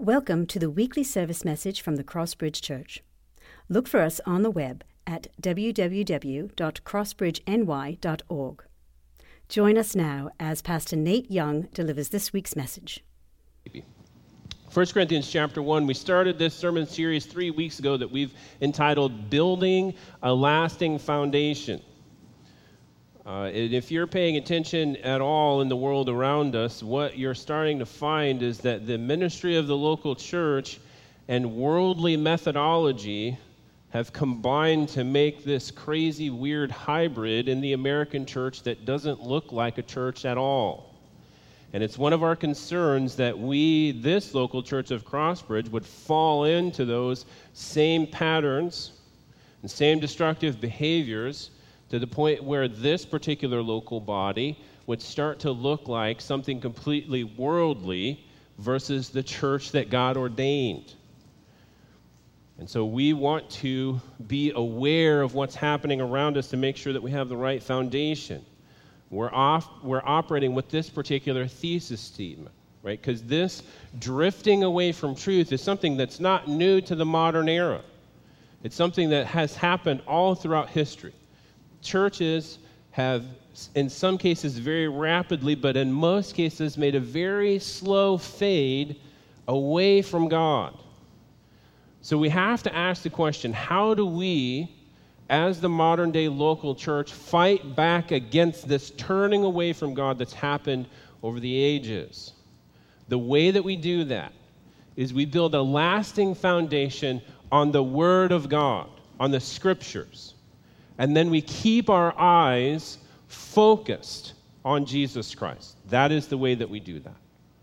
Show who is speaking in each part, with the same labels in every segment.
Speaker 1: Welcome to the weekly service message from the Crossbridge Church. Look for us on the web at www.crossbridgeny.org. Join us now as Pastor Nate Young delivers this week's message.
Speaker 2: 1 Corinthians chapter 1, we started this sermon series 3 weeks ago that we've entitled Building a Lasting Foundation. And if you're paying attention at all in the world around us, what you're starting to find is that the ministry of the local church and worldly methodology have combined to make this crazy, weird hybrid in the American church that doesn't look like a church at all. And it's one of our concerns that we, this local church of Crossbridge, would fall into those same patterns and same destructive behaviors to the point where this particular local body would start to look like something completely worldly versus the church that God ordained. And so we want to be aware of what's happening around us to make sure that we have the right foundation. We're operating with this particular thesis statement, right? Because this drifting away from truth is something that's not new to the modern era. It's something that has happened all throughout history. Churches have, in some cases very rapidly, but in most cases made a very slow fade away from God. So we have to ask the question, how do we, as the modern day local church, fight back against this turning away from God that's happened over the ages? The way that we do that is we build a lasting foundation on the Word of God, on the Scriptures. And then we keep our eyes focused on Jesus Christ. That is the way that we do that.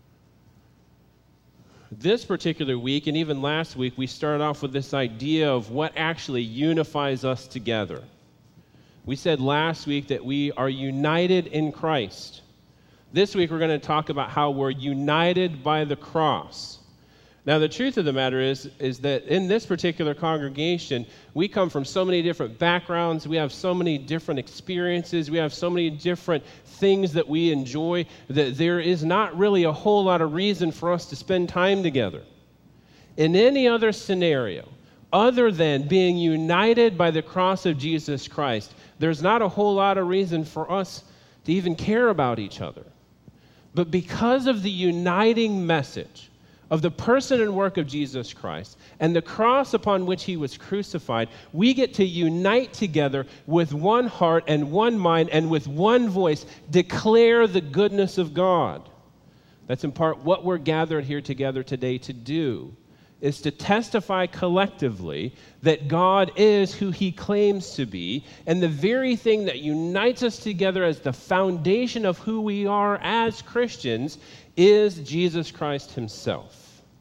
Speaker 2: This particular week, and even last week, we started off with this idea of what actually unifies us together. We said last week that we are united in Christ. This week, we're going to talk about how we're united by the cross. Now, the truth of the matter is that in this particular congregation, we come from so many different backgrounds, we have so many different experiences, we have so many different things that we enjoy, that there is not really a whole lot of reason for us to spend time together. In any other scenario, other than being united by the cross of Jesus Christ, there's not a whole lot of reason for us to even care about each other. But because of the uniting message of the person and work of Jesus Christ and the cross upon which he was crucified, we get to unite together with one heart and one mind and with one voice declare the goodness of God. That's in part what we're gathered here together today to do, is to testify collectively that God is who he claims to be, and the very thing that unites us together as the foundation of who we are as Christians is Jesus Christ himself.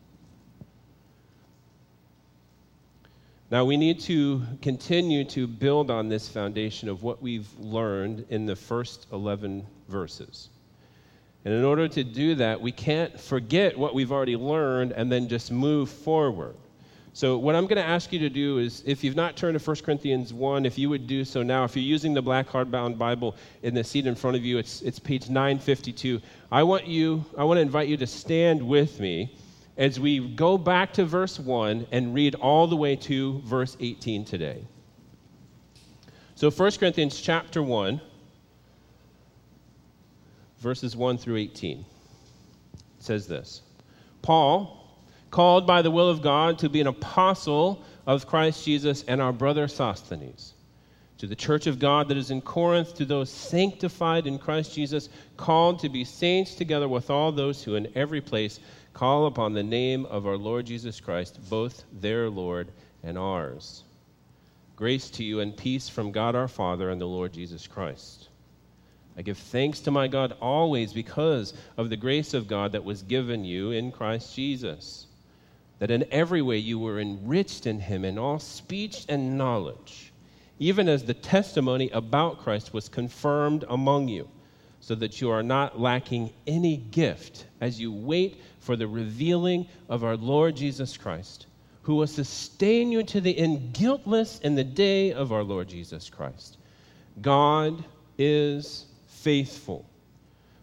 Speaker 2: Now, we need to continue to build on this foundation of what we've learned in the first 11 verses. And in order to do that, we can't forget what we've already learned and then just move forward. So what I'm going to ask you to do is, if you've not turned to 1 Corinthians 1, if you would do so now. If you're using the black hardbound Bible in the seat in front of you, it's page 952. I want to invite you to stand with me as we go back to verse 1 and read all the way to verse 18 today. So 1 Corinthians chapter 1, verses 1 through 18. It says this: Paul, called by the will of God to be an apostle of Christ Jesus, and our brother Sosthenes, to the church of God that is in Corinth, to those sanctified in Christ Jesus, called to be saints, together with all those who in every place call upon the name of our Lord Jesus Christ, both their Lord and ours. Grace to you and peace from God our Father and the Lord Jesus Christ. I give thanks to my God always because of the grace of God that was given you in Christ Jesus, that in every way you were enriched in him in all speech and knowledge, even as the testimony about Christ was confirmed among you, so that you are not lacking any gift as you wait for the revealing of our Lord Jesus Christ, who will sustain you to the end guiltless in the day of our Lord Jesus Christ. God is faithful,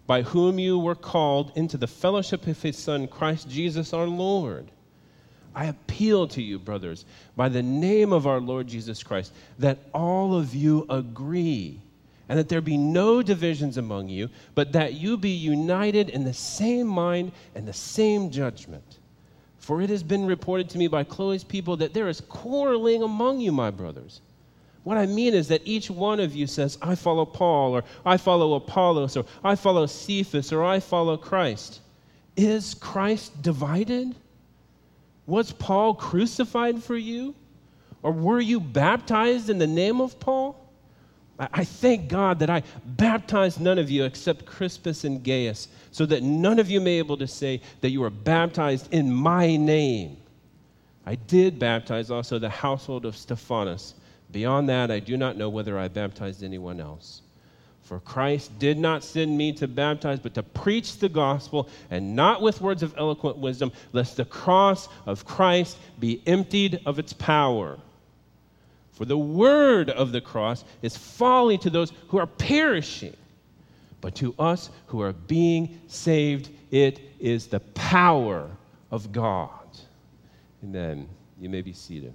Speaker 2: by whom you were called into the fellowship of his Son, Christ Jesus our Lord. I appeal to you, brothers, by the name of our Lord Jesus Christ, that all of you agree, and that there be no divisions among you, but that you be united in the same mind and the same judgment. For it has been reported to me by Chloe's people that there is quarreling among you, my brothers. What I mean is that each one of you says, I follow Paul, or I follow Apollos, or I follow Cephas, or I follow Christ. Is Christ divided? Was Paul crucified for you? Or were you baptized in the name of Paul? I thank God that I baptized none of you except Crispus and Gaius, so that none of you may be able to say that you were baptized in my name. I did baptize also the household of Stephanas. Beyond that, I do not know whether I baptized anyone else. For Christ did not send me to baptize, but to preach the gospel, and not with words of eloquent wisdom, lest the cross of Christ be emptied of its power. For the word of the cross is folly to those who are perishing, but to us who are being saved, it is the power of God. Amen. You may be seated.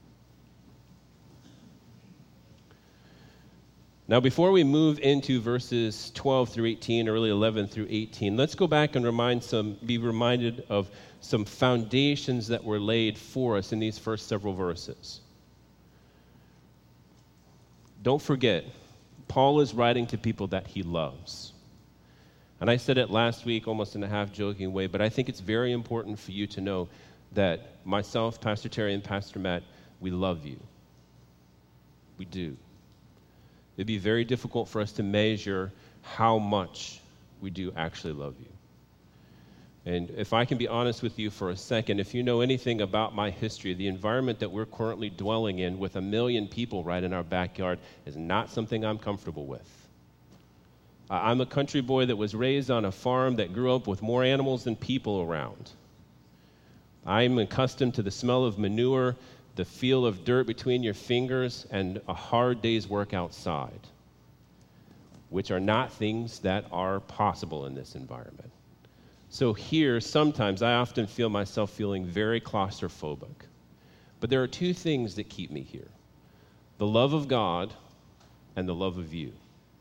Speaker 2: Now, before we move into verses 12 through 18, or really 11 through 18, let's go back and be reminded of some foundations that were laid for us in these first several verses. Don't forget, Paul is writing to people that he loves. And I said it last week, almost in a half-joking way, but I think it's very important for you to know that myself, Pastor Terry, and Pastor Matt, we love you. We do. It'd be very difficult for us to measure how much we do actually love you. And if I can be honest with you for a second, if you know anything about my history, the environment that we're currently dwelling in with 1 million people right in our backyard is not something I'm comfortable with. I'm a country boy that was raised on a farm that grew up with more animals than people around. I'm accustomed to the smell of manure, the feel of dirt between your fingers, and a hard day's work outside, which are not things that are possible in this environment. So here, sometimes I often feel myself feeling very claustrophobic. But there are two things that keep me here: the love of God and the love of you.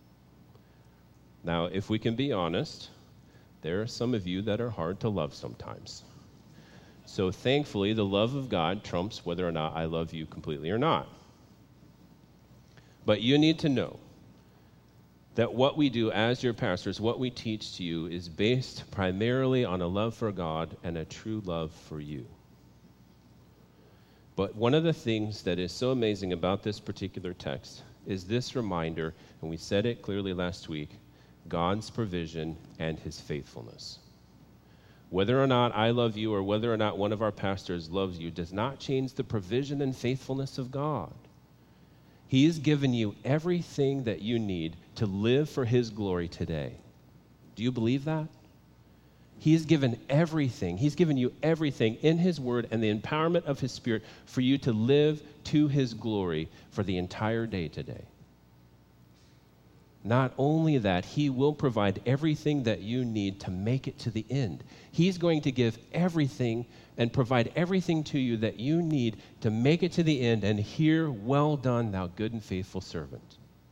Speaker 2: Now, if we can be honest, there are some of you that are hard to love sometimes. So thankfully, the love of God trumps whether or not I love you completely or not. But you need to know that what we do as your pastors, what we teach to you, is based primarily on a love for God and a true love for you. But one of the things that is so amazing about this particular text is this reminder, and we said it clearly last week, God's provision and his faithfulness. Whether or not I love you or whether or not one of our pastors loves you does not change the provision and faithfulness of God. He has given you everything that you need to live for his glory today. Do you believe that? He has given everything. He's given you everything in his word and the empowerment of his Spirit for you to live to his glory for the entire day today. Not only that, he will provide everything that you need to make it to the end. He's going to give everything and provide everything to you that you need to make it to the end and hear, well done, thou good and faithful servant.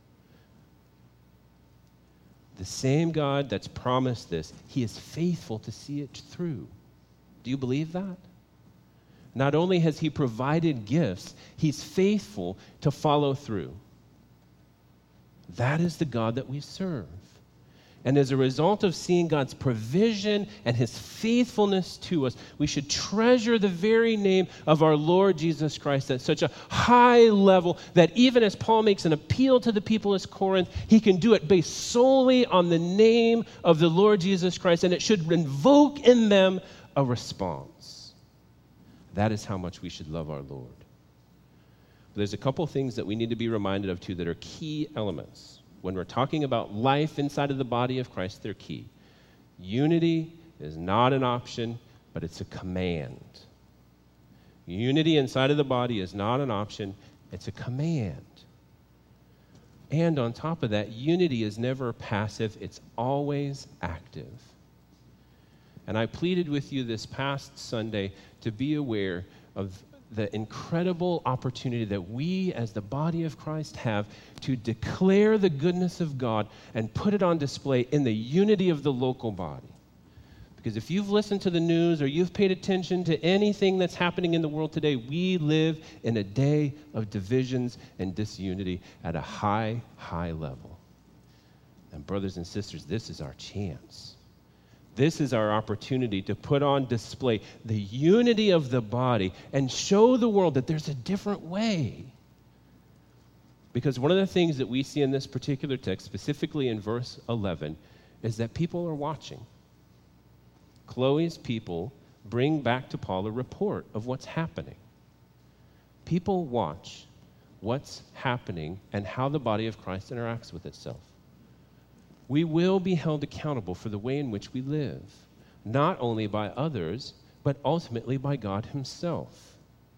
Speaker 2: The same God that's promised this, he is faithful to see it through. Do you believe that? Not only has he provided gifts, he's faithful to follow through. That is the God that we serve. And as a result of seeing God's provision and his faithfulness to us, we should treasure the very name of our Lord Jesus Christ at such a high level that even as Paul makes an appeal to the people of Corinth, he can do it based solely on the name of the Lord Jesus Christ, and it should invoke in them a response. That is how much we should love our Lord. There's a couple things that we need to be reminded of, too, that are key elements. When we're talking about life inside of the body of Christ, they're key. Unity is not an option, but it's a command. Unity inside of the body is not an option, it's a command. And on top of that, unity is never passive, it's always active. And I pleaded with you this past Sunday to be aware of the incredible opportunity that we as the body of Christ have to declare the goodness of God and put it on display in the unity of the local body. Because if you've listened to the news or you've paid attention to anything that's happening in the world today, we live in a day of divisions and disunity at a high, high level. And brothers and sisters, this is our chance. This is our opportunity to put on display the unity of the body and show the world that there's a different way. Because one of the things that we see in this particular text, specifically in verse 11, is that people are watching. Chloe's people bring back to Paul a report of what's happening. People watch what's happening and how the body of Christ interacts with itself. We will be held accountable for the way in which we live, not only by others, but ultimately by God himself.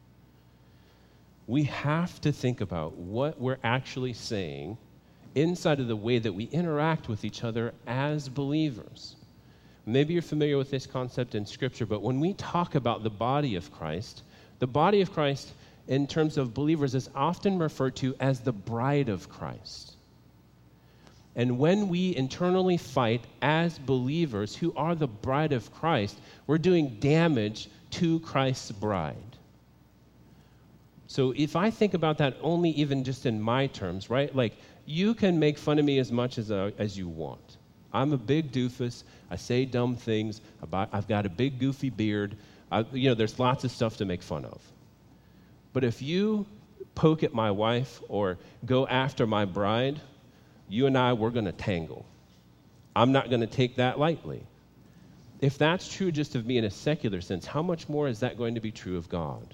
Speaker 2: We have to think about what we're actually saying inside of the way that we interact with each other as believers. Maybe you're familiar with this concept in Scripture, but when we talk about the body of Christ in terms of believers is often referred to as the bride of Christ. And when we internally fight as believers who are the bride of Christ, we're doing damage to Christ's bride. So if I think about that only even just in my terms, right? Like, you can make fun of me as much as you want. I'm a big doofus. I say dumb things. I've got a big goofy beard. There's lots of stuff to make fun of. But if you poke at my wife or go after my bride, you and we're going to tangle. I'm not going to take that lightly. If that's true just of me in a secular sense, how much more is that going to be true of God?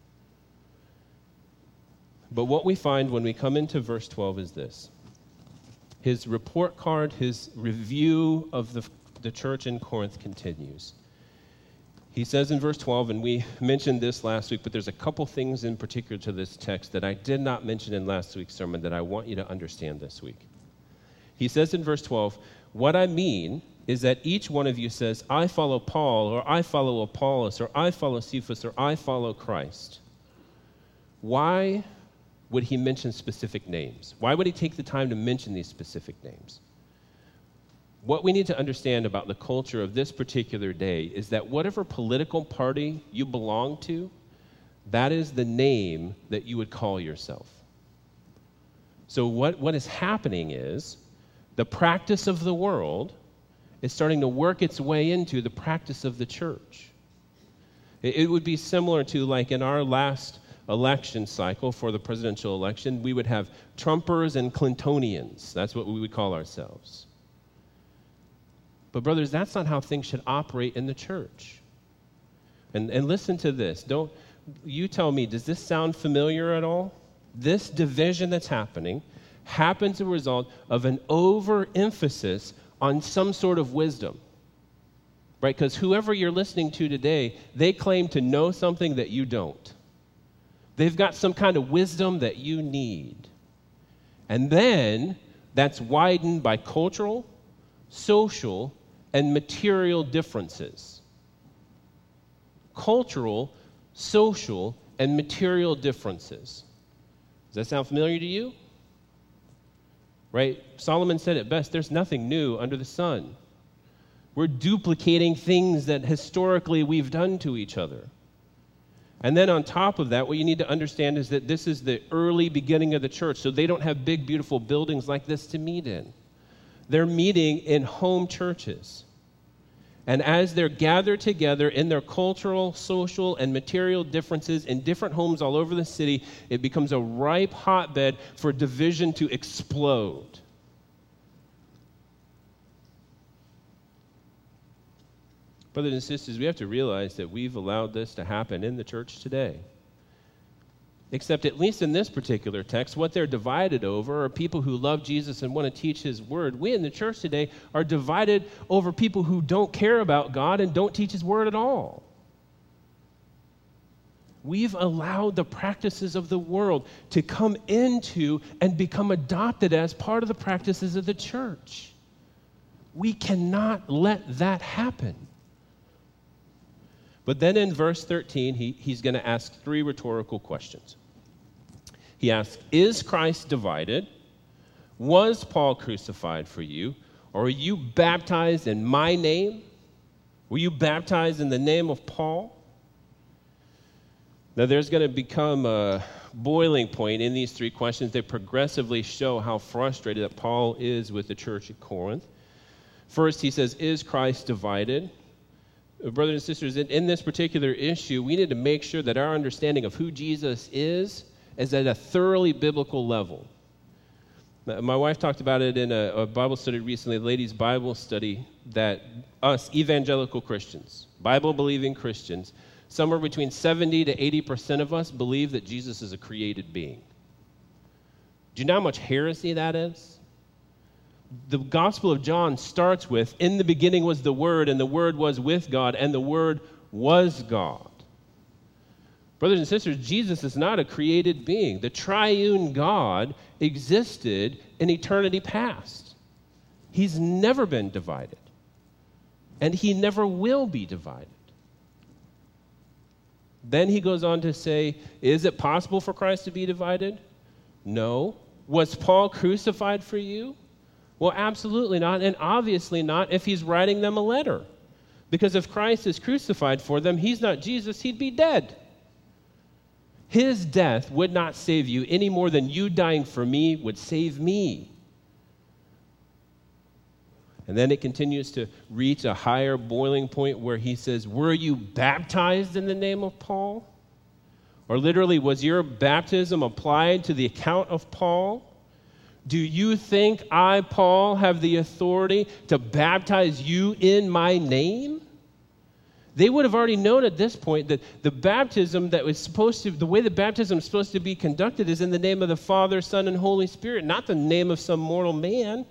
Speaker 2: But what we find when we come into verse 12 is this. His report card, his review of the church in Corinth continues. He says in verse 12, and we mentioned this last week, but there's a couple things in particular to this text that I did not mention in last week's sermon that I want you to understand this week. He says in verse 12, what I mean is that each one of you says, I follow Paul, or I follow Apollos, or I follow Cephas, or I follow Christ. Why would he mention specific names? Why would he take the time to mention these specific names? What we need to understand about the culture of this particular day is that whatever political party you belong to, that is the name that you would call yourself. So what is happening is the practice of the world is starting to work its way into the practice of the church. It would be similar to like in our last election cycle for the presidential election, we would have Trumpers and Clintonians. That's what we would call ourselves. But brothers, that's not how things should operate in the church. And listen to this. Don't you tell me, does this sound familiar at all? This division that's happening happens as a result of an overemphasis on some sort of wisdom. Right? Because whoever you're listening to today, they claim to know something that you don't. They've got some kind of wisdom that you need. And then that's widened by cultural, social, and material differences. Cultural, social, and material differences. Does that sound familiar to you? Right? Solomon said it best, there's nothing new under the sun. We're duplicating things that historically we've done to each other. And then on top of that, what you need to understand is that this is the early beginning of the church, so they don't have big, beautiful buildings like this to meet in. They're meeting in home churches. And as they're gathered together in their cultural, social, and material differences in different homes all over the city, it becomes a ripe hotbed for division to explode. Brothers and sisters, we have to realize that we've allowed this to happen in the church today. Except at least in this particular text, what they're divided over are people who love Jesus and want to teach his word. We in the church today are divided over people who don't care about God and don't teach his word at all. We've allowed the practices of the world to come into and become adopted as part of the practices of the church. We cannot let that happen. But then in verse 13, he's going to ask 3 rhetorical questions. He asks, is Christ divided? Was Paul crucified for you? Or are you baptized in my name? Were you baptized in the name of Paul? Now there's going to become a boiling point in these 3 questions. They progressively show how frustrated that Paul is with the church at Corinth. First, he says, is Christ divided? Brothers and sisters, in this particular issue, we need to make sure that our understanding of who Jesus is at a thoroughly biblical level. My wife talked about it in a Bible study recently, a ladies' Bible study, that us evangelical Christians, Bible-believing Christians, somewhere between 70 to 80% of us believe that Jesus is a created being. Do you know how much heresy that is? The Gospel of John starts with, in the beginning was the Word, and the Word was with God, and the Word was God. Brothers and sisters, Jesus is not a created being. The triune God existed in eternity past. He's never been divided, and he never will be divided. Then he goes on to say, is it possible for Christ to be divided? No. Was Paul crucified for you? Well, absolutely not, and obviously not if he's writing them a letter. Because if Christ is crucified for them, he's not Jesus, he'd be dead. His death would not save you any more than you dying for me would save me. And then it continues to reach a higher boiling point where he says, were you baptized in the name of Paul? Or literally, was your baptism applied to the account of Paul? Do you think I, Paul, have the authority to baptize you in my name? They would have already known at this point that the baptism the way the baptism is supposed to be conducted is in the name of the Father, Son, and Holy Spirit, not the name of some mortal man.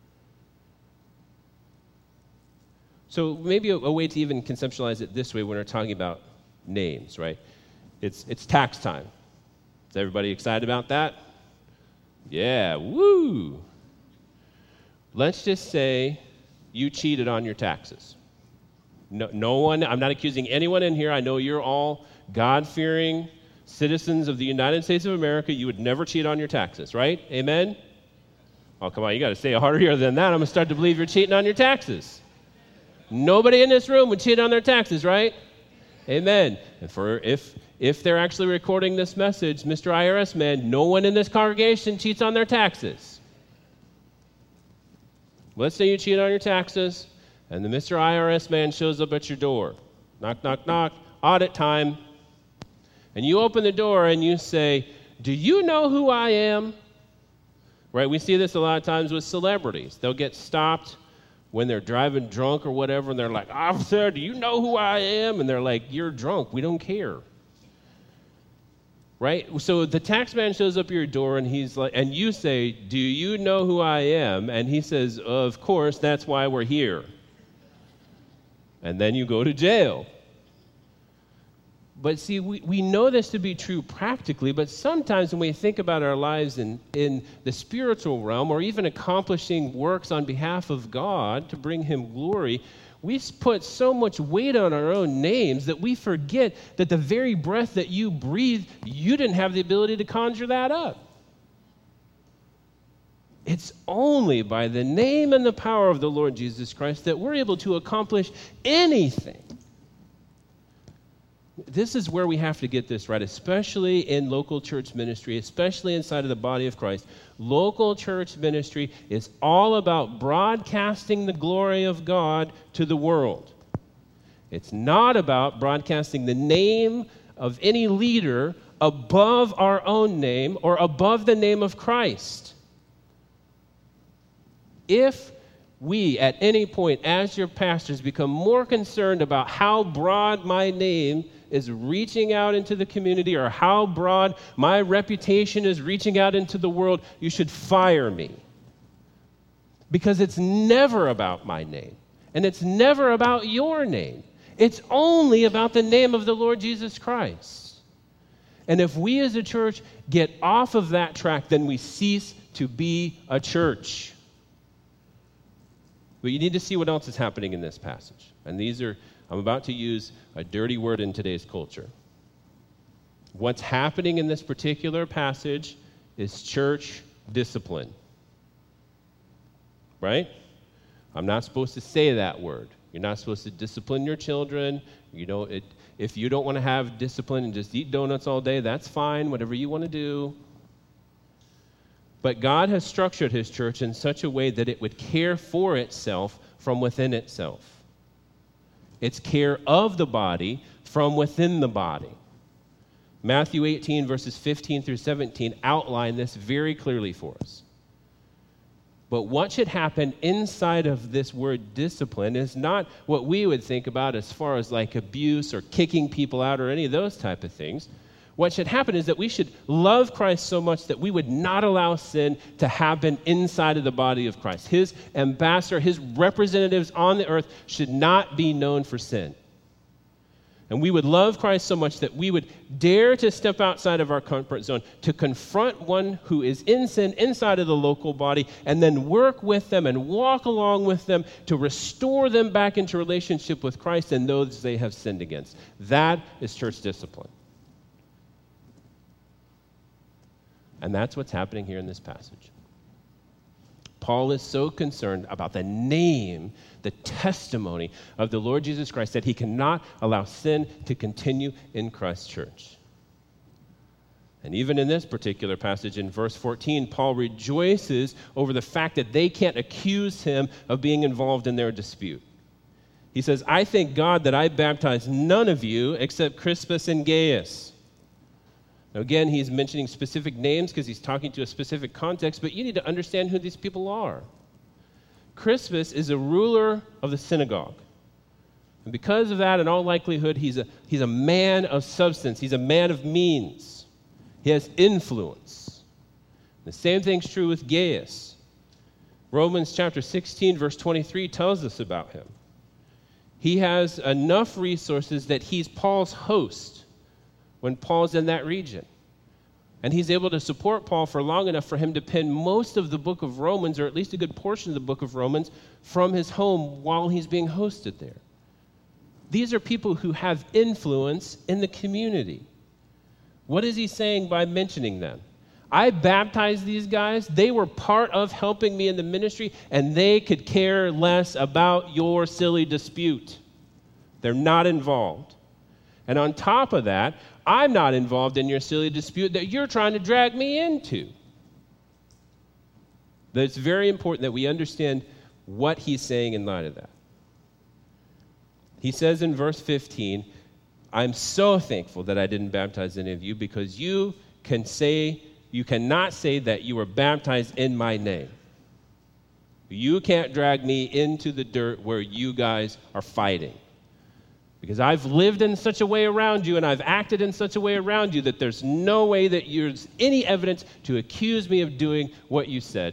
Speaker 2: So maybe a way to even conceptualize it this way when we're talking about names, right? It's tax time. Is everybody excited about that? Yeah, woo! Let's just say you cheated on your taxes. No one, I'm not accusing anyone in here. I know you're all God-fearing citizens of the United States of America. You would never cheat on your taxes, right? Amen? Oh, come on, you got to say it harder than that. I'm going to start to believe you're cheating on your taxes. Nobody in this room would cheat on their taxes, right? Amen. And if they're actually recording this message, Mr. IRS man, no one in this congregation cheats on their taxes. Let's say you cheat on your taxes, and the Mr. IRS man shows up at your door. Knock, knock, knock, audit time. And you open the door and you say, do you know who I am? Right, we see this a lot of times with celebrities. They'll get stopped when they're driving drunk or whatever, and they're like, officer, do you know who I am? And they're like, you're drunk, we don't care. Right? So the tax man shows up at your door, and he's like, and you say, do you know who I am? And he says, of course, that's why we're here. And then you go to jail. But see, we know this to be true practically, but sometimes when we think about our lives in the spiritual realm, or even accomplishing works on behalf of God to bring him glory, we put so much weight on our own names that we forget that the very breath that you breathe, you didn't have the ability to conjure that up. It's only by the name and the power of the Lord Jesus Christ that we're able to accomplish anything. This is where we have to get this right, especially in local church ministry, especially inside of the body of Christ. Local church ministry is all about broadcasting the glory of God to the world. It's not about broadcasting the name of any leader above our own name or above the name of Christ. If we, at any point, as your pastors, become more concerned about how broad my name is reaching out into the community or how broad my reputation is reaching out into the world, you should fire me. Because it's never about my name, and it's never about your name. It's only about the name of the Lord Jesus Christ. And if we as a church get off of that track, then we cease to be a church. But you need to see what else is happening in this passage. And I'm about to use a dirty word in today's culture. What's happening in this particular passage is church discipline. Right? I'm not supposed to say that word. You're not supposed to discipline your children. If you don't want to have discipline and just eat donuts all day, that's fine, whatever you want to do. But God has structured his church in such a way that it would care for itself from within itself. It's care of the body from within the body. Matthew 18, verses 15 through 17 outline this very clearly for us. But what should happen inside of this word discipline is not what we would think about as far as like abuse or kicking people out or any of those type of things. What should happen is that we should love Christ so much that we would not allow sin to happen inside of the body of Christ. His ambassador, his representatives on the earth should not be known for sin. And we would love Christ so much that we would dare to step outside of our comfort zone, to confront one who is in sin inside of the local body, and then work with them and walk along with them to restore them back into relationship with Christ and those they have sinned against. That is church discipline. And that's what's happening here in this passage. Paul is so concerned about the name, the testimony of the Lord Jesus Christ that he cannot allow sin to continue in Christ's church. And even in this particular passage in verse 14, Paul rejoices over the fact that they can't accuse him of being involved in their dispute. He says, I thank God that I baptized none of you except Crispus and Gaius. Now again, he's mentioning specific names because he's talking to a specific context, but you need to understand who these people are. Crispus is a ruler of the synagogue. And because of that, in all likelihood, he's a man of substance. He's a man of means. He has influence. The same thing's true with Gaius. Romans chapter 16, verse 23 tells us about him. He has enough resources that he's Paul's host when Paul's in that region. And he's able to support Paul for long enough for him to pen most of the book of Romans, or at least a good portion of the book of Romans, from his home while he's being hosted there. These are people who have influence in the community. What is he saying by mentioning them? I baptized these guys. They were part of helping me in the ministry, and they could care less about your silly dispute. They're not involved. And on top of that, I'm not involved in your silly dispute that you're trying to drag me into. But it's very important that we understand what he's saying in light of that. He says in verse 15, I'm so thankful that I didn't baptize any of you because you cannot say that you were baptized in my name. You can't drag me into the dirt where you guys are fighting. Because I've lived in such a way around you and I've acted in such a way around you that there's no way that there's any evidence to accuse me of doing what you said.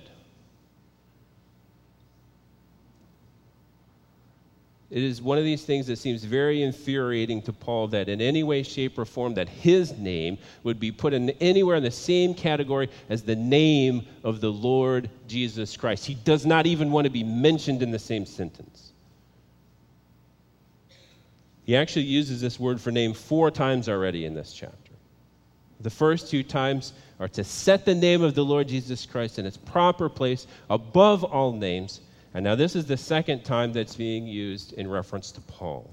Speaker 2: It is one of these things that seems very infuriating to Paul that in any way, shape, or form that his name would be put in anywhere in the same category as the name of the Lord Jesus Christ. He does not even want to be mentioned in the same sentence. He actually uses this word for name 4 times already in this chapter. The first 2 times are to set the name of the Lord Jesus Christ in its proper place above all names. And now this is the second time that's being used in reference to Paul.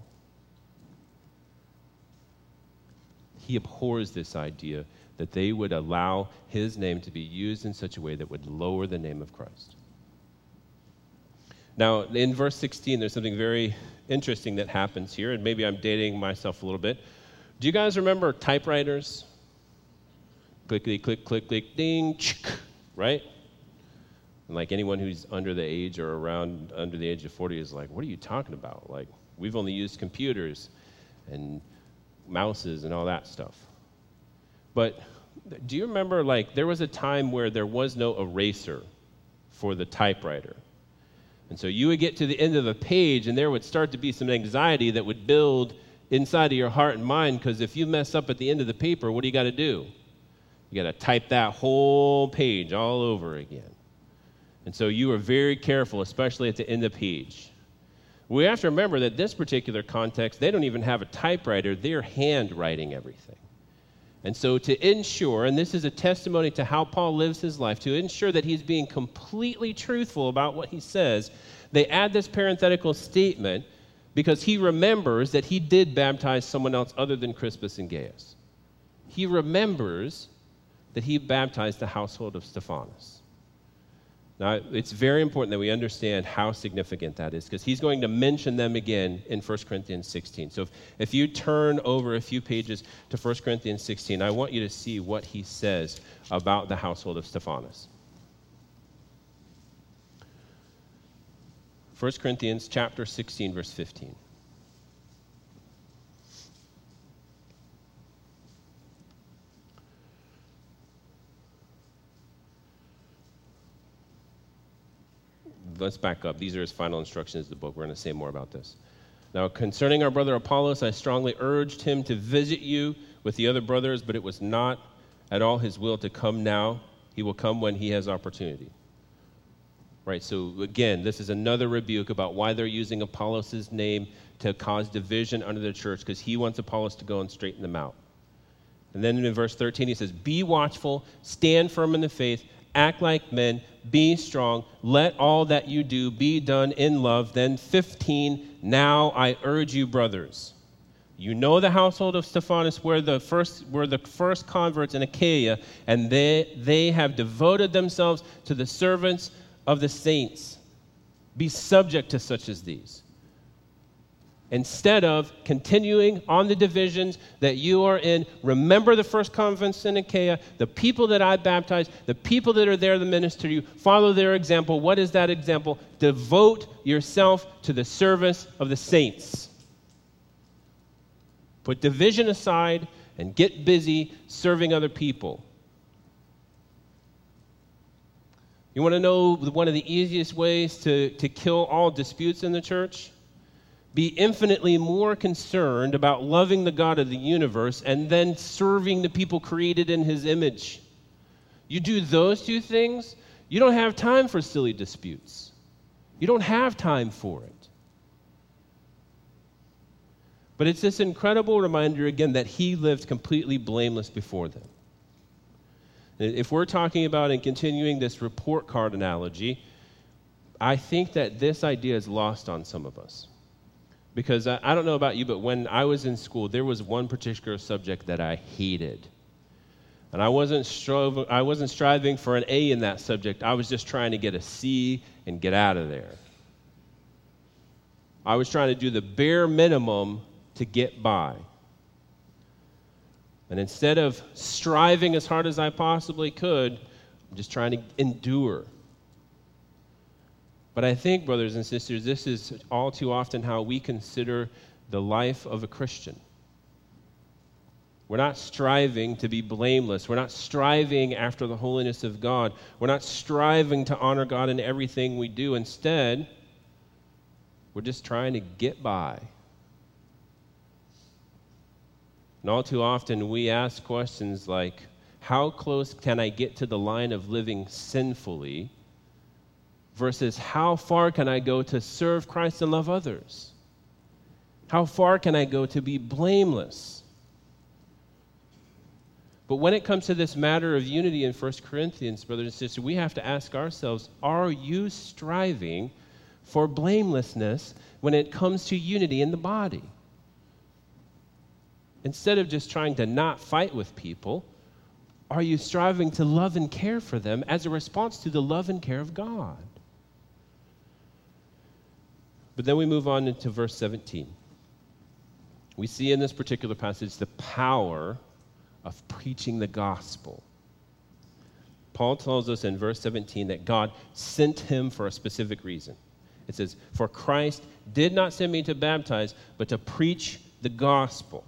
Speaker 2: He abhors this idea that they would allow his name to be used in such a way that would lower the name of Christ. Now, in verse 16, there's something very interesting that happens here, and maybe I'm dating myself a little bit. Do you guys remember typewriters? Clickety, click, click, click, ding, chick, right? And like anyone who's under the age or around under the age of 40 is like, what are you talking about? Like, we've only used computers and mouses and all that stuff. But do you remember, like, there was a time where there was no eraser for the typewriter? And so you would get to the end of a page, and there would start to be some anxiety that would build inside of your heart and mind, because if you mess up at the end of the paper, what do you got to do? You got to type that whole page all over again. And so you are very careful, especially at the end of the page. We have to remember that this particular context, they don't even have a typewriter. They're handwriting everything. And so to ensure, and this is a testimony to how Paul lives his life, to ensure that he's being completely truthful about what he says, they add this parenthetical statement because he remembers that he did baptize someone else other than Crispus and Gaius. He remembers that he baptized the household of Stephanas. Now, it's very important that we understand how significant that is, because he's going to mention them again in 1 Corinthians 16. So if you turn over a few pages to 1 Corinthians 16, I want you to see what he says about the household of Stephanas. 1 Corinthians chapter 16, verse 15. Let's back up. These are his final instructions in the book. We're going to say more about this. Now, concerning our brother Apollos, I strongly urged him to visit you with the other brothers, but it was not at all his will to come now. He will come when he has opportunity. Right, so again, this is another rebuke about why they're using Apollos' name to cause division under the church, because he wants Apollos to go and straighten them out. And then in verse 13, he says, be watchful, stand firm in the faith, act like men, be strong, let all that you do be done in love. Then 15, now I urge you, brothers. You know the household of Stephanas were the first converts in Achaia, and they have devoted themselves to the servants of the saints. Be subject to such as these. Instead of continuing on the divisions that you are in, remember the first conference in Achaia, the people that I baptized, the people that are there to minister to you, follow their example. What is that example? Devote yourself to the service of the saints. Put division aside and get busy serving other people. You want to know one of the easiest ways to kill all disputes in the church? Be infinitely more concerned about loving the God of the universe and then serving the people created in his image. You do those two things, you don't have time for silly disputes. You don't have time for it. But it's this incredible reminder again that he lived completely blameless before them. If we're talking about and continuing this report card analogy, I think that this idea is lost on some of us. Because I don't know about you, but when I was in school, there was one particular subject that I hated. And I wasn't striving for an A in that subject. I was just trying to get a C and get out of there. I was trying to do the bare minimum to get by. And instead of striving as hard as I possibly could, I'm just trying to endure. But I think, brothers and sisters, this is all too often how we consider the life of a Christian. We're not striving to be blameless. We're not striving after the holiness of God. We're not striving to honor God in everything we do. Instead, we're just trying to get by. And all too often, we ask questions like, how close can I get to the line of living sinfully? Versus how far can I go to serve Christ and love others? How far can I go to be blameless? But when it comes to this matter of unity in 1 Corinthians, brothers and sisters, we have to ask ourselves, are you striving for blamelessness when it comes to unity in the body? Instead of just trying to not fight with people, are you striving to love and care for them as a response to the love and care of God? But then we move on into verse 17. We see in this particular passage the power of preaching the gospel. Paul tells us in verse 17 that God sent him for a specific reason. It says, for Christ did not send me to baptize, but to preach the gospel.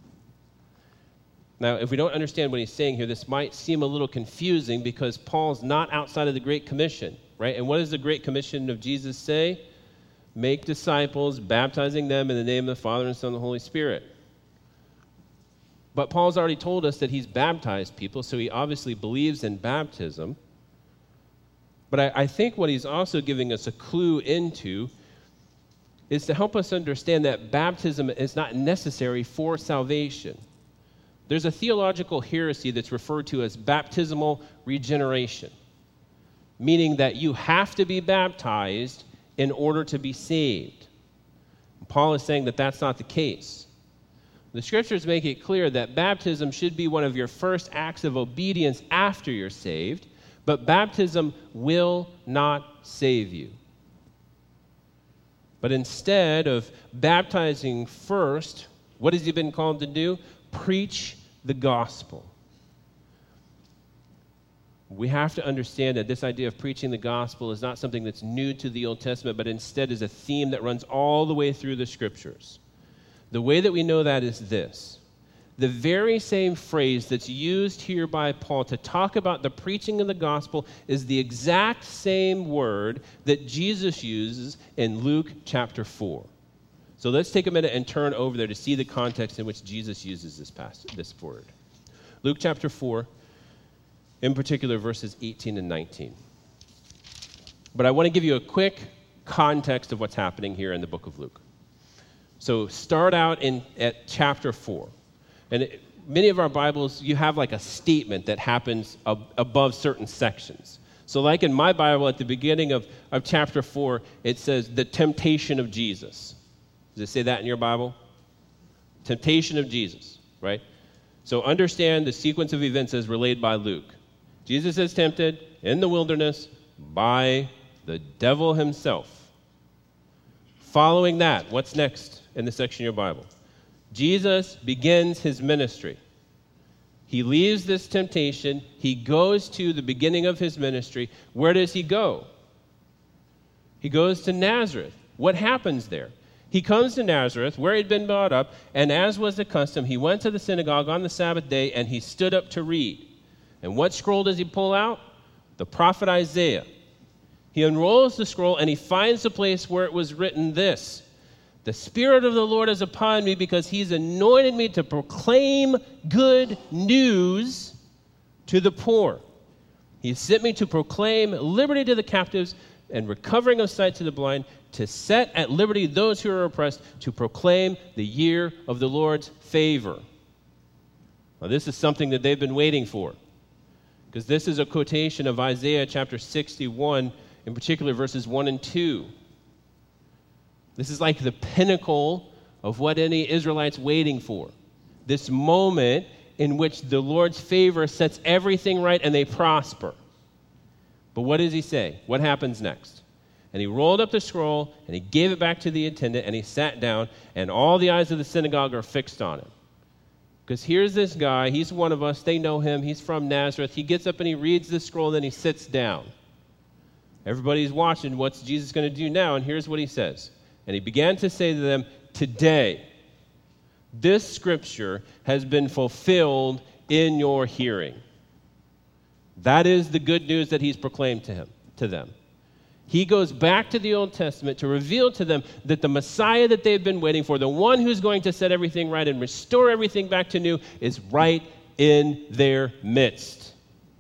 Speaker 2: Now, if we don't understand what he's saying here, this might seem a little confusing because Paul's not outside of the Great Commission, right? And what does the Great Commission of Jesus say? make disciples, baptizing them in the name of the Father and Son and the Holy Spirit. But Paul's already told us that he's baptized people, so he obviously believes in baptism. But I think what he's also giving us a clue into is to help us understand that baptism is not necessary for salvation. There's a theological heresy that's referred to as baptismal regeneration, meaning that you have to be baptized in order to be saved. Paul is saying that that's not the case. The scriptures make it clear that baptism should be one of your first acts of obedience after you're saved, but baptism will not save you. But instead of baptizing first, what has he been called to do? Preach the gospel. We have to understand that this idea of preaching the gospel is not something that's new to the Old Testament, but instead is a theme that runs all the way through the scriptures. The way that we know that is this. The very same phrase that's used here by Paul to talk about the preaching of the gospel is the exact same word that Jesus uses in Luke chapter 4. So let's take a minute and turn over there to see the context in which Jesus uses this word. Luke chapter 4, in particular verses 18 and 19. But I want to give you a quick context of what's happening here in the book of Luke. So start out at chapter 4. And many of our Bibles, you have like a statement that happens above certain sections. So like in my Bible, at the beginning of chapter 4, it says, the temptation of Jesus. Does it say that in your Bible? Temptation of Jesus, right? So understand the sequence of events as relayed by Luke. Jesus is tempted in the wilderness by the devil himself. Following that, what's next in the section of your Bible? Jesus begins his ministry. He leaves this temptation. He goes to the beginning of his ministry. Where does he go? He goes to Nazareth. What happens there? He comes to Nazareth, where he'd been brought up, and as was the custom, he went to the synagogue on the Sabbath day, and he stood up to read. And what scroll does he pull out? The prophet Isaiah. He unrolls the scroll, and he finds the place where it was written this: the Spirit of the Lord is upon me because he's anointed me to proclaim good news to the poor. He sent me to proclaim liberty to the captives and recovering of sight to the blind, to set at liberty those who are oppressed, to proclaim the year of the Lord's favor. Now, this is something that they've been waiting for, because this is a quotation of Isaiah chapter 61, in particular verses 1 and 2. This is like the pinnacle of what any Israelite's waiting for. This moment in which the Lord's favor sets everything right and they prosper. But what does he say? What happens next? And he rolled up the scroll, and he gave it back to the attendant, and he sat down, and all the eyes of the synagogue are fixed on him. Because here's this guy, he's one of us, they know him, he's from Nazareth. He gets up and he reads the scroll, and then he sits down. Everybody's watching, what's Jesus going to do now? And here's what he says. And he began to say to them, today, this scripture has been fulfilled in your hearing. That is the good news that he's proclaimed to them. He goes back to the Old Testament to reveal to them that the Messiah that they've been waiting for, the one who's going to set everything right and restore everything back to new, is right in their midst.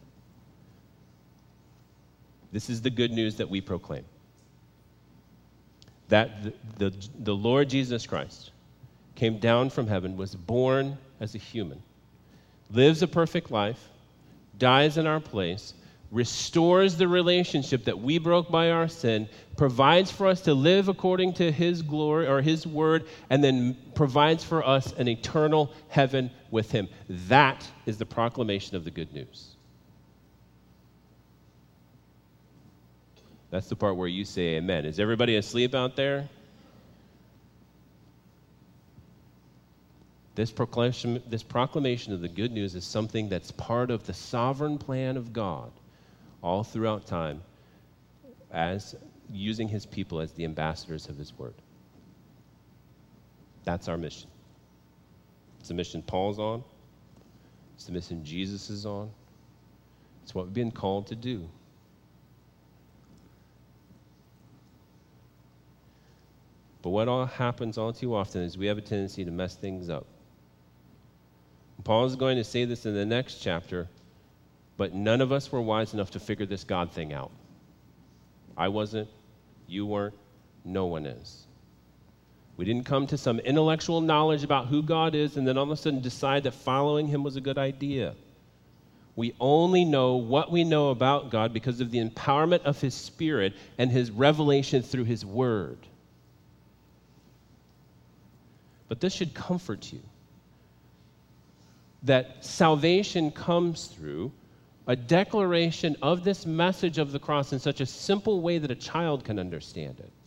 Speaker 2: This is the good news that we proclaim. That the Lord Jesus Christ came down from heaven, was born as a human, lives a perfect life, dies in our place, restores the relationship that we broke by our sin, provides for us to live according to his glory or his word, and then provides for us an eternal heaven with him. That is the proclamation of the good news. That's the part where you say amen. Is everybody asleep out there? This proclamation of the good news is something that's part of the sovereign plan of God all throughout time, as using his people as the ambassadors of his word. That's our mission. It's the mission Paul's on. It's the mission Jesus is on. It's what we've been called to do. But what all happens all too often is we have a tendency to mess things up. Paul is going to say this in the next chapter, but none of us were wise enough to figure this God thing out. I wasn't, you weren't, no one is. We didn't come to some intellectual knowledge about who God is and then all of a sudden decide that following him was a good idea. We only know what we know about God because of the empowerment of his Spirit and his revelation through his word. But this should comfort you, that salvation comes through a declaration of this message of the cross in such a simple way that a child can understand it.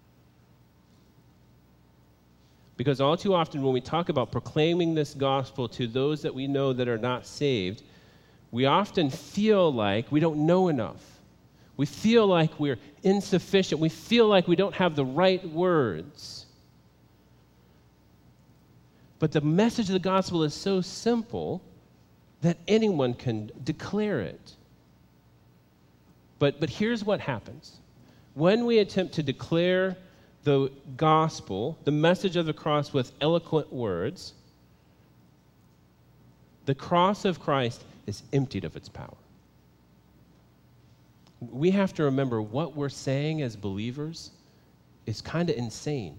Speaker 2: Because all too often when we talk about proclaiming this gospel to those that we know that are not saved, we often feel like we don't know enough. We feel like we're insufficient. We feel like we don't have the right words. But the message of the gospel is so simple that anyone can declare it. But here's what happens. When we attempt to declare the gospel, the message of the cross with eloquent words, the cross of Christ is emptied of its power. We have to remember what we're saying as believers is kind of insane.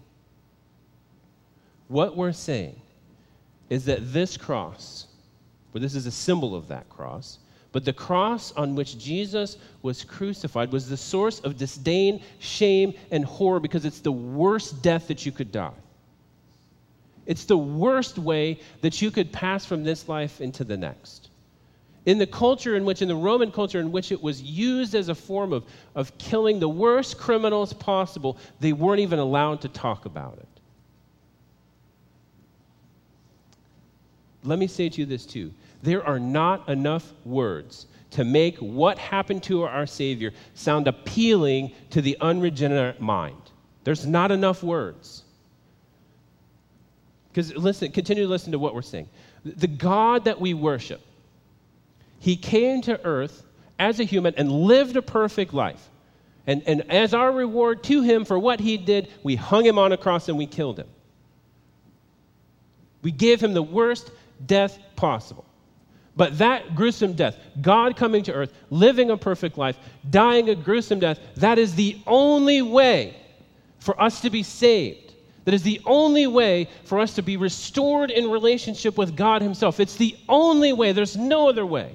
Speaker 2: What we're saying is that this cross, well, this is a symbol of that cross, but the cross on which Jesus was crucified was the source of disdain, shame, and horror because it's the worst death that you could die. It's the worst way that you could pass from this life into the next. In the culture in the Roman culture in which it was used as a form of killing the worst criminals possible, they weren't even allowed to talk about it. Let me say to you this too. There are not enough words to make what happened to our Savior sound appealing to the unregenerate mind. There's not enough words. Because continue to listen to what we're saying. The God that we worship, he came to earth as a human and lived a perfect life. And as our reward to him for what he did, we hung him on a cross and we killed him. We gave him the worst death possible. But that gruesome death, God coming to earth, living a perfect life, dying a gruesome death, that is the only way for us to be saved. That is the only way for us to be restored in relationship with God himself. It's the only way. There's no other way.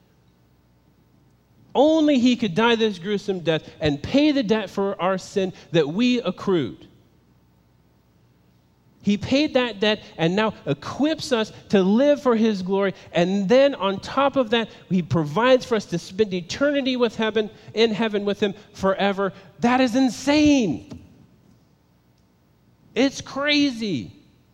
Speaker 2: Only he could die this gruesome death and pay the debt for our sin that we accrued. He paid that debt and now equips us to live for his glory. And then on top of that, he provides for us to spend eternity in heaven with him forever. That is insane. It's crazy.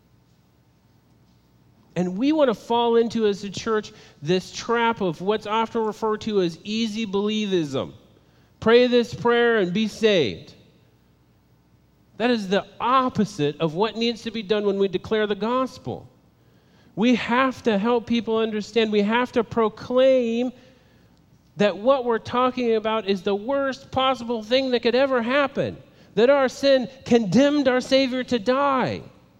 Speaker 2: And we want to fall into, as a church, this trap of what's often referred to as easy believism. Pray this prayer and be saved. That is the opposite of what needs to be done when we declare the gospel. We have to help people understand. We have to proclaim that what we're talking about is the worst possible thing that could ever happen. That our sin condemned our Savior to die.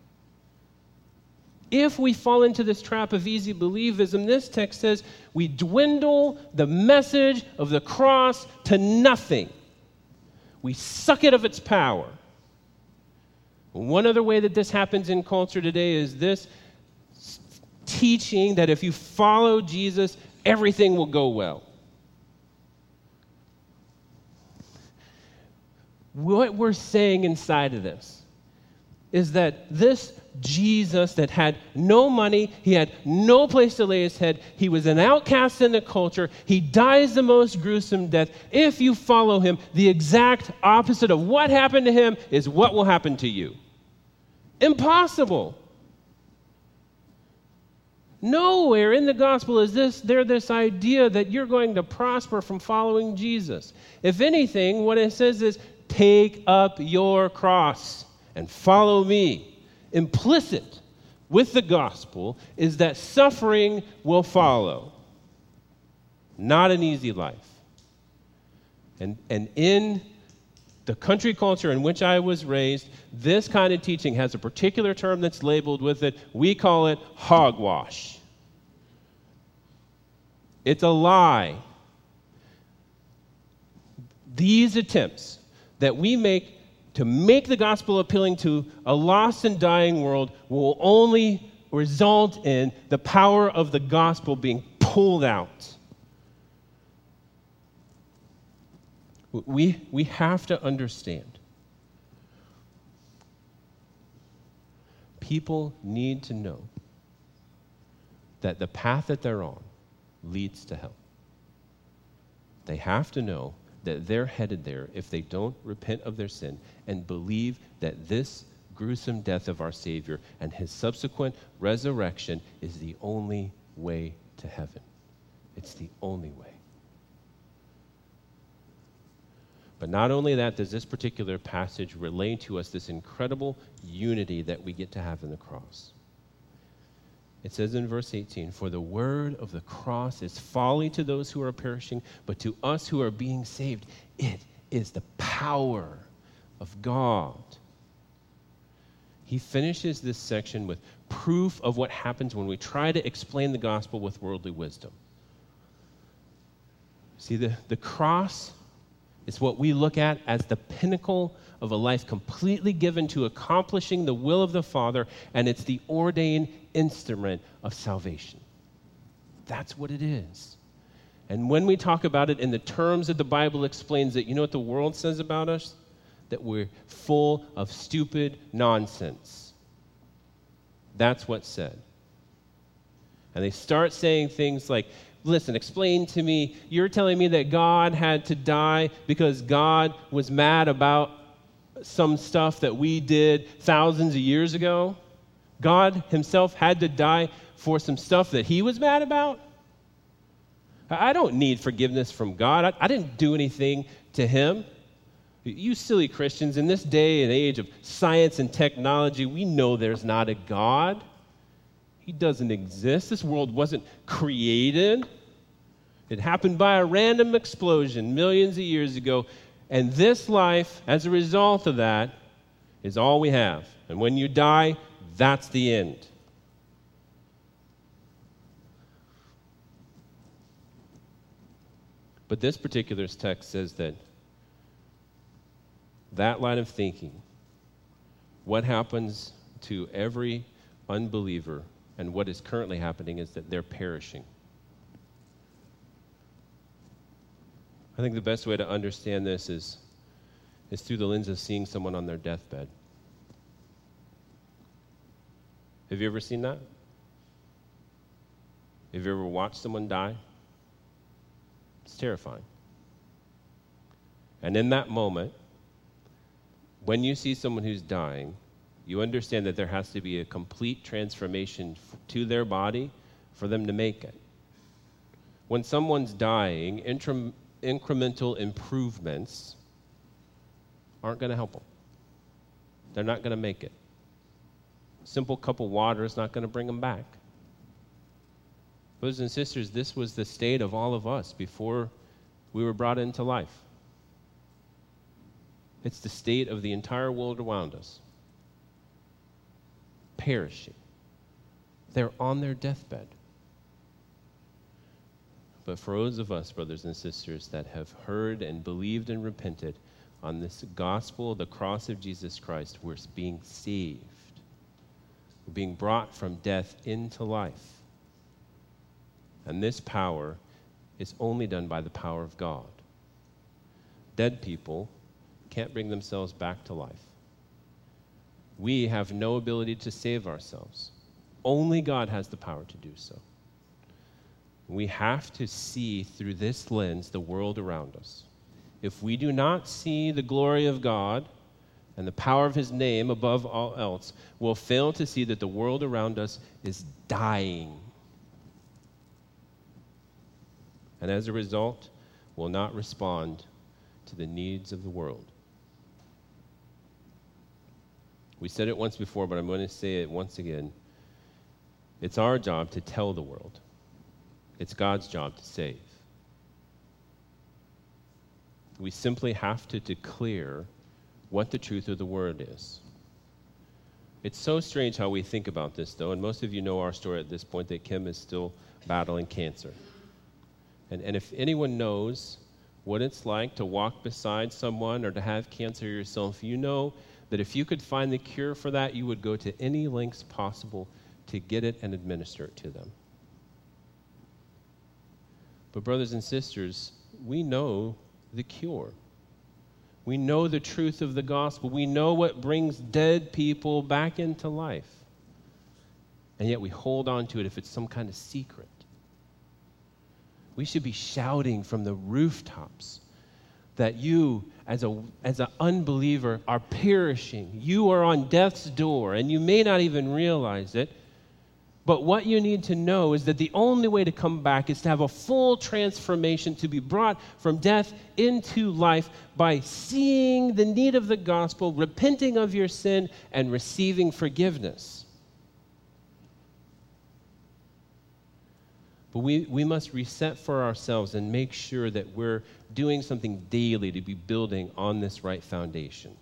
Speaker 2: If we fall into this trap of easy believism, this text says we dwindle the message of the cross to nothing. We suck it of its power. One other way that this happens in culture today is this teaching that if you follow Jesus, everything will go well. What we're saying inside of this is that this Jesus that had no money, he had no place to lay his head, he was an outcast in the culture, he dies the most gruesome death. If you follow him, the exact opposite of what happened to him is what will happen to you. Impossible. Nowhere in the gospel is this idea that you're going to prosper from following Jesus. If anything, what it says is, take up your cross and follow me. Implicit with the gospel is that suffering will follow. Not an easy life. And in the country culture in which I was raised, this kind of teaching has a particular term that's labeled with it. We call it hogwash. It's a lie. These attempts that we make to make the gospel appealing to a lost and dying world will only result in the power of the gospel being pulled out. We have to understand. People need to know that the path that they're on leads to hell. They have to know that they're headed there if they don't repent of their sin and believe that this gruesome death of our Savior and his subsequent resurrection is the only way to heaven. It's the only way. But not only that, does this particular passage relay to us this incredible unity that we get to have in the cross. It says in verse 18, "For the word of the cross is folly to those who are perishing, but to us who are being saved, it is the power of God." He finishes this section with proof of what happens when we try to explain the gospel with worldly wisdom. See, the cross is what we look at as the pinnacle of a life completely given to accomplishing the will of the Father, and it's the ordained instrument of salvation. That's what it is. And when we talk about it in the terms that the Bible explains it, you know what the world says about us? That we're full of stupid nonsense. That's what's said. And they start saying things like, listen, explain to me, you're telling me that God had to die because God was mad about some stuff that we did thousands of years ago? God himself had to die for some stuff that he was mad about? I don't need forgiveness from God. I didn't do anything to him. You silly Christians, in this day and age of science and technology, we know there's not a God. He doesn't exist. This world wasn't created. It happened by a random explosion millions of years ago. And this life, as a result of that, is all we have. And when you die, that's the end. But this particular text says that line of thinking, what happens to every unbeliever and what is currently happening is that they're perishing. I think the best way to understand this is through the lens of seeing someone on their deathbed. Have you ever seen that? Have you ever watched someone die? It's terrifying. And in that moment, when you see someone who's dying, you understand that there has to be a complete transformation to their body for them to make it. When someone's dying, incremental improvements aren't going to help them. They're not going to make it. A simple cup of water is not going to bring them back. Brothers and sisters, this was the state of all of us before we were brought into life. It's the state of the entire world around us. Perishing. They're on their deathbed. But for those of us, brothers and sisters, that have heard and believed and repented on this gospel, the cross of Jesus Christ, we're being saved. We're being brought from death into life. And this power is only done by the power of God. Dead people can't bring themselves back to life. We have no ability to save ourselves. Only God has the power to do so. We have to see through this lens the world around us. If we do not see the glory of God and the power of his name above all else, we'll fail to see that the world around us is dying. And as a result, will not respond to the needs of the world. We said it once before, but I'm going to say it once again. It's our job to tell the world. It's God's job to save. We simply have to declare what the truth of the word is. It's so strange how we think about this, though, and most of you know our story at this point, that Kim is still battling cancer. And if anyone knows what it's like to walk beside someone or to have cancer yourself, you know that if you could find the cure for that, you would go to any lengths possible to get it and administer it to them. But brothers and sisters, we know the cure. We know the truth of the gospel. We know what brings dead people back into life. And yet we hold on to it if it's some kind of secret. We should be shouting from the rooftops that you, as an unbeliever, are perishing. You are on death's door, and you may not even realize it. But what you need to know is that the only way to come back is to have a full transformation, to be brought from death into life by seeing the need of the gospel, repenting of your sin, and receiving forgiveness. But we must reset for ourselves and make sure that we're doing something daily to be building on this right foundation.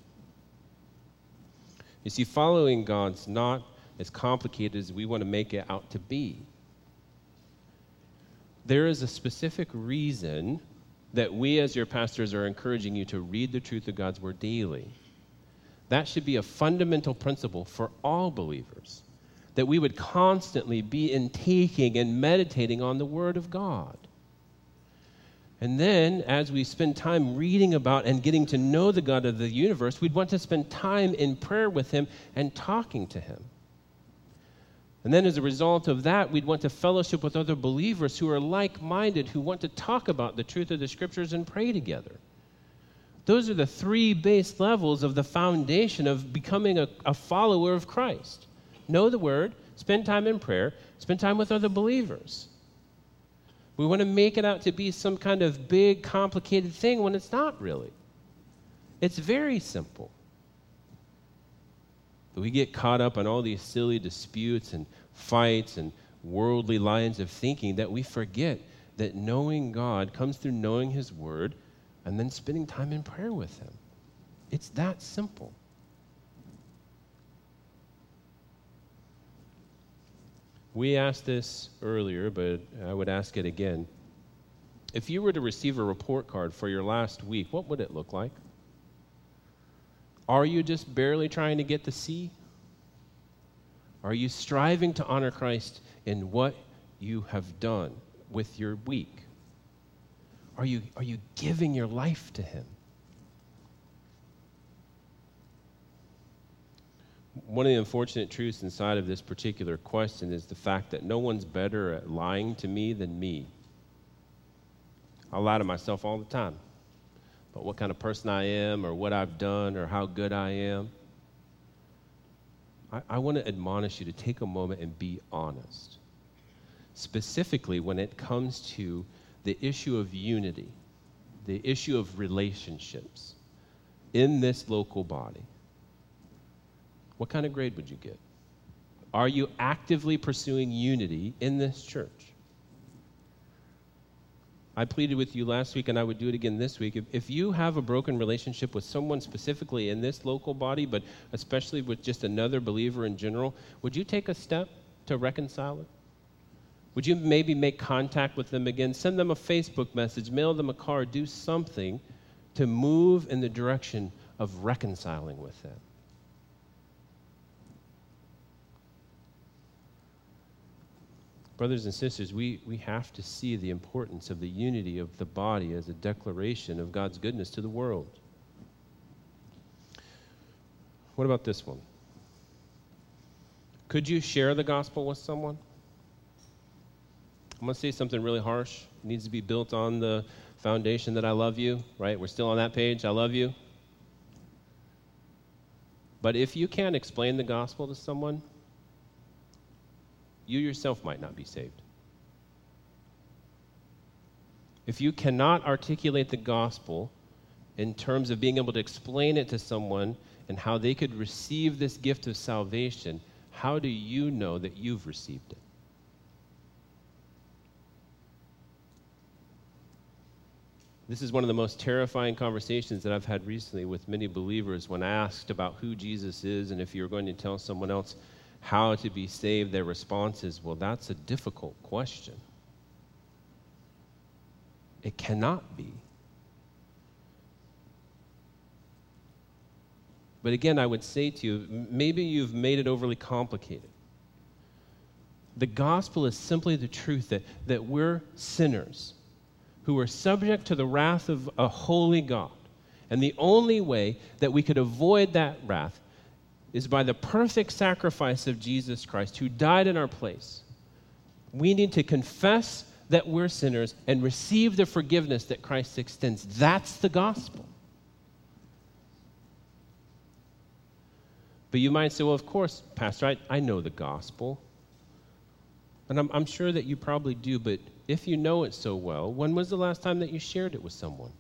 Speaker 2: You see, following God's not as complicated as we want to make it out to be. There is a specific reason that we as your pastors are encouraging you to read the truth of God's word daily. That should be a fundamental principle for all believers, that we would constantly be intaking and meditating on the word of God. And then, as we spend time reading about and getting to know the God of the universe, we'd want to spend time in prayer with him and talking to him. And then as a result of that, we'd want to fellowship with other believers who are like-minded, who want to talk about the truth of the scriptures and pray together. Those are the three base levels of the foundation of becoming a follower of Christ. Know the word, spend time in prayer, spend time with other believers. We want to make it out to be some kind of big, complicated thing when it's not really. It's very simple. But we get caught up on all these silly disputes and fights and worldly lines of thinking that we forget that knowing God comes through knowing his word and then spending time in prayer with him. It's that simple. We asked this earlier, but I would ask it again. If you were to receive a report card for your last week, what would it look like? Are you just barely trying to get the C? Are you striving to honor Christ in what you have done with your week? Are you giving your life to him? One of the unfortunate truths inside of this particular question is the fact that no one's better at lying to me than me. I lie to myself all the time about what kind of person I am or what I've done or how good I am. I want to admonish you to take a moment and be honest, specifically when it comes to the issue of unity, the issue of relationships in this local body. What kind of grade would you get? Are you actively pursuing unity in this church? I pleaded with you last week, and I would do it again this week. If you have a broken relationship with someone specifically in this local body, but especially with just another believer in general, would you take a step to reconcile it? Would you maybe make contact with them again, send them a Facebook message, mail them a card, do something to move in the direction of reconciling with them? Brothers and sisters, we have to see the importance of the unity of the body as a declaration of God's goodness to the world. What about this one? Could you share the gospel with someone? I'm going to say something really harsh. It needs to be built on the foundation that I love you, right? We're still on that page. I love you. But if you can't explain the gospel to someone, you yourself might not be saved. If you cannot articulate the gospel in terms of being able to explain it to someone and how they could receive this gift of salvation, how do you know that you've received it? This is one of the most terrifying conversations that I've had recently with many believers when asked about who Jesus is and if you're going to tell someone else how to be saved. Their response is, well, that's a difficult question. It cannot be. But again, I would say to you, maybe you've made it overly complicated. The gospel is simply the truth that we're sinners who are subject to the wrath of a holy God. And the only way that we could avoid that wrath is by the perfect sacrifice of Jesus Christ, who died in our place. We need to confess that we're sinners and receive the forgiveness that Christ extends. That's the gospel. But you might say, well, of course, Pastor, I know the gospel. And I'm sure that you probably do, but if you know it so well, when was the last time that you shared it with someone?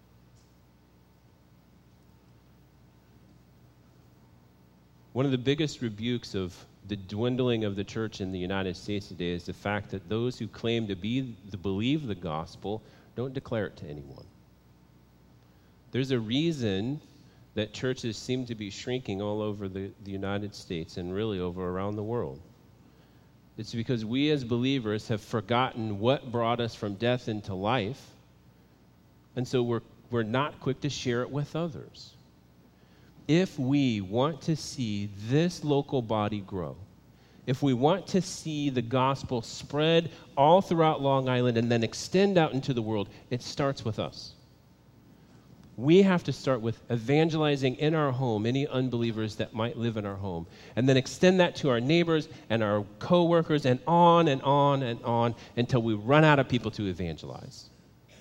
Speaker 2: One of the biggest rebukes of the dwindling of the church in the United States today is the fact that those who claim to believe the gospel don't declare it to anyone. There's a reason that churches seem to be shrinking all over the United States and really over around the world. It's because we as believers have forgotten what brought us from death into life, and so we're not quick to share it with others. If we want to see this local body grow, if we want to see the gospel spread all throughout Long Island and then extend out into the world, it starts with us. We have to start with evangelizing in our home any unbelievers that might live in our home, and then extend that to our neighbors and our coworkers and on and on and on until we run out of people to evangelize.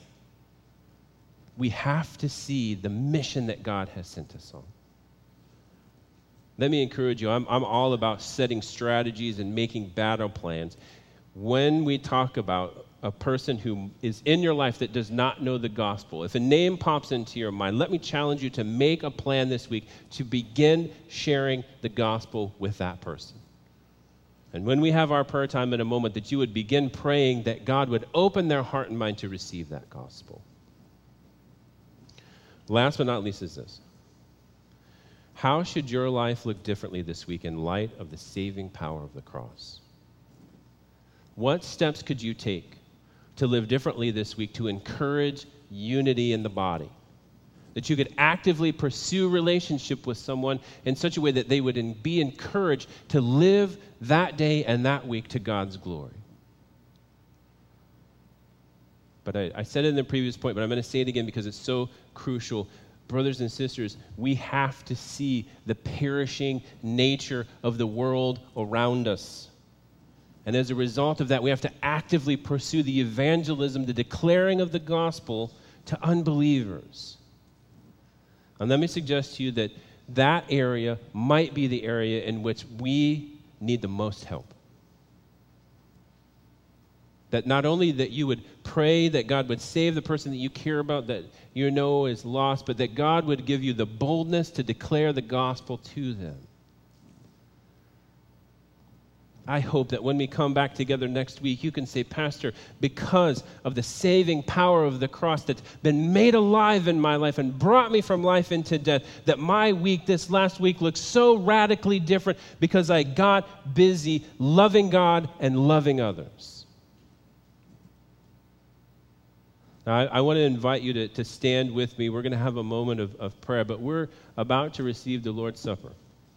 Speaker 2: We have to see the mission that God has sent us on. Let me encourage you, I'm all about setting strategies and making battle plans. When we talk about a person who is in your life that does not know the gospel, if a name pops into your mind, let me challenge you to make a plan this week to begin sharing the gospel with that person. And when we have our prayer time in a moment, that you would begin praying that God would open their heart and mind to receive that gospel. Last but not least is this. How should your life look differently this week in light of the saving power of the cross? What steps could you take to live differently this week to encourage unity in the body? That you could actively pursue relationship with someone in such a way that they would be encouraged to live that day and that week to God's glory. But I said it in the previous point, but I'm going to say it again because it's so crucial. Brothers and sisters, we have to see the perishing nature of the world around us. And as a result of that, we have to actively pursue the evangelism, the declaring of the gospel to unbelievers. And let me suggest to you that that area might be the area in which we need the most help. That not only that you would pray that God would save the person that you care about, that you know is lost, but that God would give you the boldness to declare the gospel to them. I hope that when we come back together next week, you can say, Pastor, because of the saving power of the cross that's been made alive in my life and brought me from life into death, that my week, this last week, looks so radically different because I got busy loving God and loving others. Now, I want to invite you to stand with me. We're going to have a moment of prayer, but we're about to receive the Lord's Supper.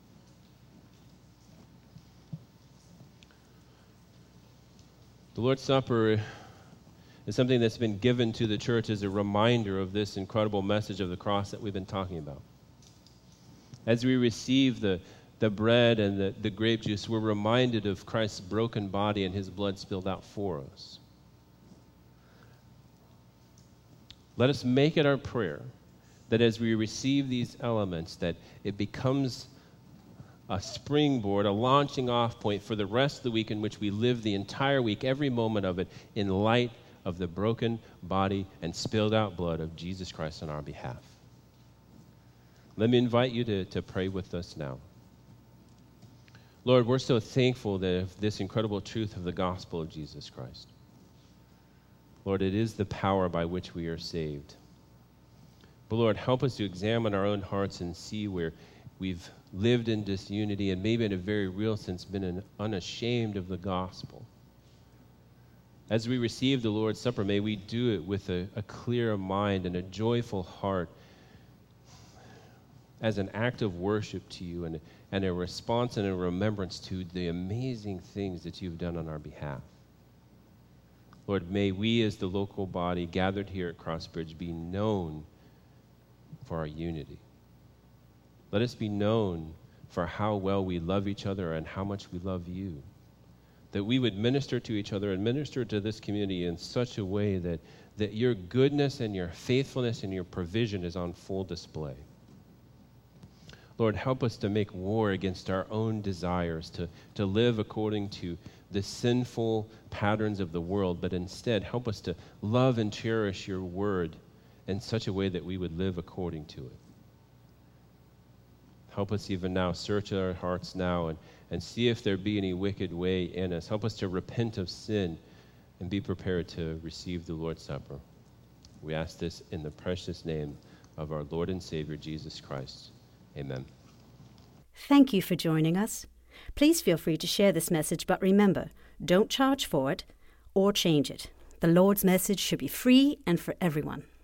Speaker 2: The Lord's Supper is something that's been given to the church as a reminder of this incredible message of the cross that we've been talking about. As we receive the bread and the grape juice, we're reminded of Christ's broken body and his blood spilled out for us. Let us make it our prayer that as we receive these elements, that it becomes a springboard, a launching off point for the rest of the week in which we live the entire week, every moment of it, in light of the broken body and spilled out blood of Jesus Christ on our behalf. Let me invite you to pray with us now. Lord, we're so thankful that this incredible truth of the gospel of Jesus Christ. Lord, it is the power by which we are saved. But Lord, help us to examine our own hearts and see where we've lived in disunity and maybe in a very real sense been unashamed of the gospel. As we receive the Lord's Supper, may we do it with a clear mind and a joyful heart as an act of worship to you and a response and a remembrance to the amazing things that you've done on our behalf. Lord, may we as the local body gathered here at Crossbridge be known for our unity. Let us be known for how well we love each other and how much we love you. That we would minister to each other and minister to this community in such a way that your goodness and your faithfulness and your provision is on full display. Lord, help us to make war against our own desires, to live according to the sinful patterns of the world, but instead help us to love and cherish your word in such a way that we would live according to it. Help us even now, search our hearts now and see if there be any wicked way in us. Help us to repent of sin and be prepared to receive the Lord's Supper. We ask this in the precious name of our Lord and Savior, Jesus Christ. Amen.
Speaker 1: Thank you for joining us. Please feel free to share this message, but remember, don't charge for it or change it. The Lord's message should be free and for everyone.